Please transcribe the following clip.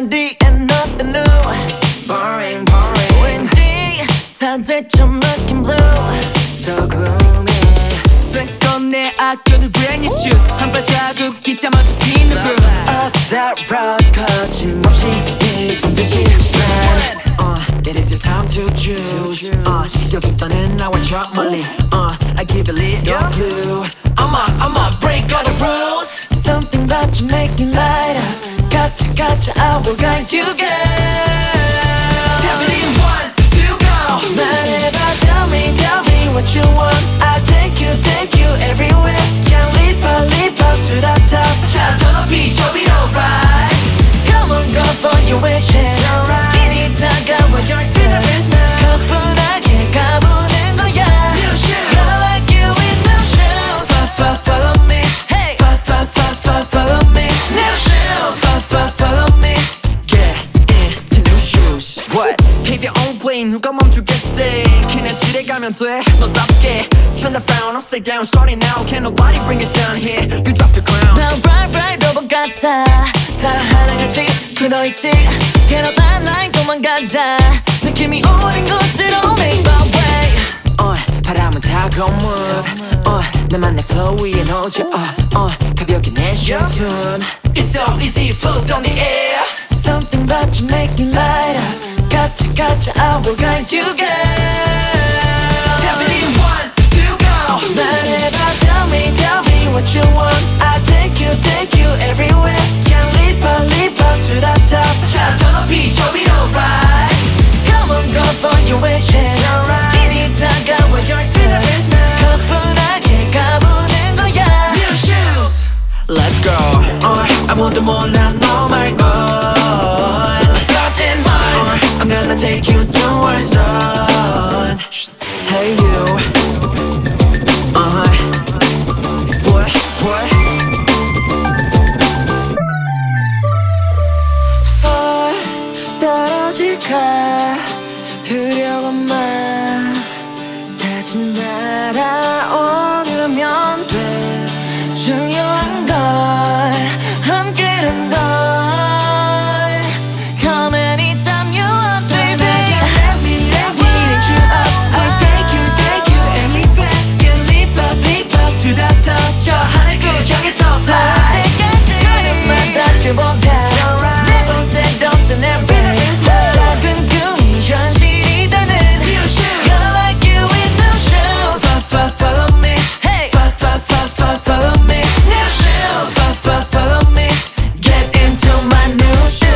body and nothing new. Boring, boring. 왠지 다들 좀 looking blue. So gloomy. 새 꺼내 아껴둔 brand new shoes. 한 발자국 기차마저 피는 room. Off that road 거침없이 미친 듯이 run. It is your time to choose. 여기 떠는 나와 저 멀리. I give a little clue. I'ma break all the rules. Something about you makes me light up. Gotcha, I will guide you, girl. Tell me one, two, go. 말해봐, tell me what you want. I'll take you everywhere. Can leap up to the top. 자, 더 높이 저 위로 ride. Come on, go for your wishes. 길이 다가와 you're to the best now. 가뿐하게 가보는 거야. New shoes. Girl, I like you with no shoes. Follow me. Hey. Follow me. New shoes. Follow me. Get into new shoes. What? Keep your own plane. 누가 멈추겠대? 그냥 지나가면 돼. 너답게. Turn the frown upside down. Starting now. Can't nobody bring it down here. You drop the crown. 난 bright 로봇 같아. 다 하나같이 굳어있지. Get up that line 도망가자. 느낌이 오는 곳으로 make my way. 바람은 타고 move. 나만 내 flow 위에 놓쳐. 가볍게 내쉬어 숨. It's so easy, float on the air. Something about you makes me light up. Gotcha, I will guide you, girl. Tell me one, two, go. 말해봐, tell me what you want. I'll take you everywhere. Can leap up to the top. 자, 더 높이 저 위로 ride. Come on, go for your wishes. 길이 다가와 you're to the best now. 가뿐하게 가보는 거야. New shoes. Let's go. 아무도 몰라 너 말고. Nothing mine. I'm gonna take you to our zone. Hey you. What? Fall 떨어질까 두려워만 다시 날아오르면 돼. 중요한 건 함께란 걸. Come anytime you want, baby. Let me lift you up. I'll take you anywhere. You leap up to the top. 저 하늘 끝 향해서 fly. 그릇만 닿지보다 내 본색 없은 every 작은 꿈이 현실이다는. New shoes. Gonna like you with no shoes. Follow me. Hey. Follow me. New shoes. Follow me. Get into my new shoes.